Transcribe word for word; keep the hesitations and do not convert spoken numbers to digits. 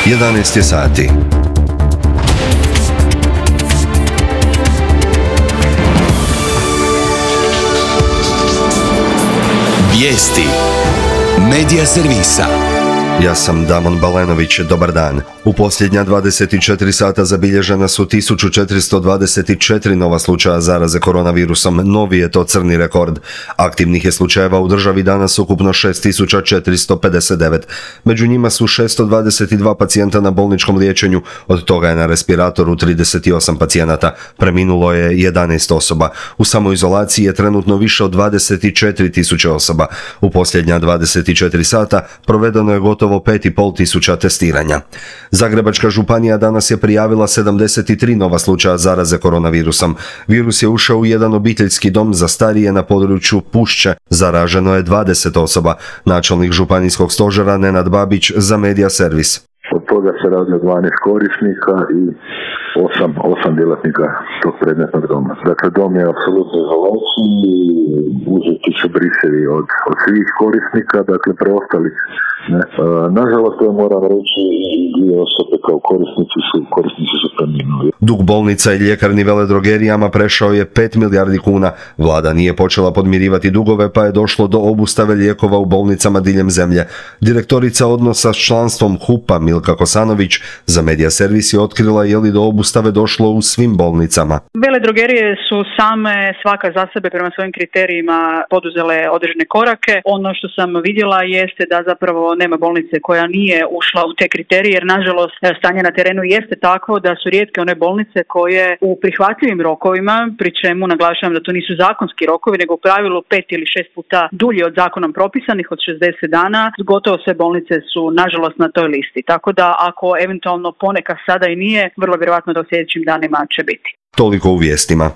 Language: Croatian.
jedanaest je sati. Vijesti Medija servisa. Ja sam Damon Balenović, dobar dan. U posljednja dvadeset četiri sata zabilježena su tisuću četiristo dvadeset četiri nova slučaja zaraze koronavirusom. Novi je to crni rekord. Aktivnih je slučajeva u državi danas ukupno šest tisuća četiristo pedeset devet. Među njima su šesto dvadeset dva pacijenta na bolničkom liječenju, od toga je na respiratoru trideset osam pacijenata. Preminulo je jedanaest osoba. U samoizolaciji je trenutno više od dvadeset četiri tisuće osoba. U posljednja dvadeset četiri sata provedeno je gotovo pet i pol tisuća testiranja. Zagrebačka županija danas je prijavila sedamdeset tri nova slučaja zaraze koronavirusom. Virus je ušao u jedan obiteljski dom za starije na području Pušće. Zaraženo je dvadeset osoba. Načelnik županijskog stožera Nenad Babić za Medija servis. Od toga se radi o dvanaest korisnika i osam, osam djelatnika tog predmetnog doma. Dakle, dom je apsolutno izolaciji, uzeti su brisevi od, od svih korisnika, dakle preostali. Ne. E, nažalost, to moram reći, dvije osobe kao korisnici su, korisnici su preminuli. Dug bolnica i ljekarni veledrogerijama prešao je pet milijardi kuna. Vlada nije počela podmirivati dugove, pa je došlo do obustave lijekova u bolnicama diljem zemlje. Direktorica odnosa s članstvom H U P-a Milka Kosanović za Medija servis je otkrila je li do obustave došlo u svim bolnicama. Veledrogerije su same svaka za sebe prema svojim kriterijima poduzele određene korake. Ono što sam vidjela jeste da zapravo nema bolnice koja nije ušla u te kriterije, jer nažalost stanje na terenu jeste takvo da su rijetke one bolnice koje u prihvatljivim rokovima, pri čemu naglašavam da to nisu zakonski rokovi, nego u pravilu pet ili šest puta dulji od zakonom propisanih od šezdeset dana, gotovo sve bolnice su nažalost na toj listi. Tako da ako eventualno ponekad sada i nije, vrlo vjerojatno da u sljedećim danima će biti. Toliko u vijestima.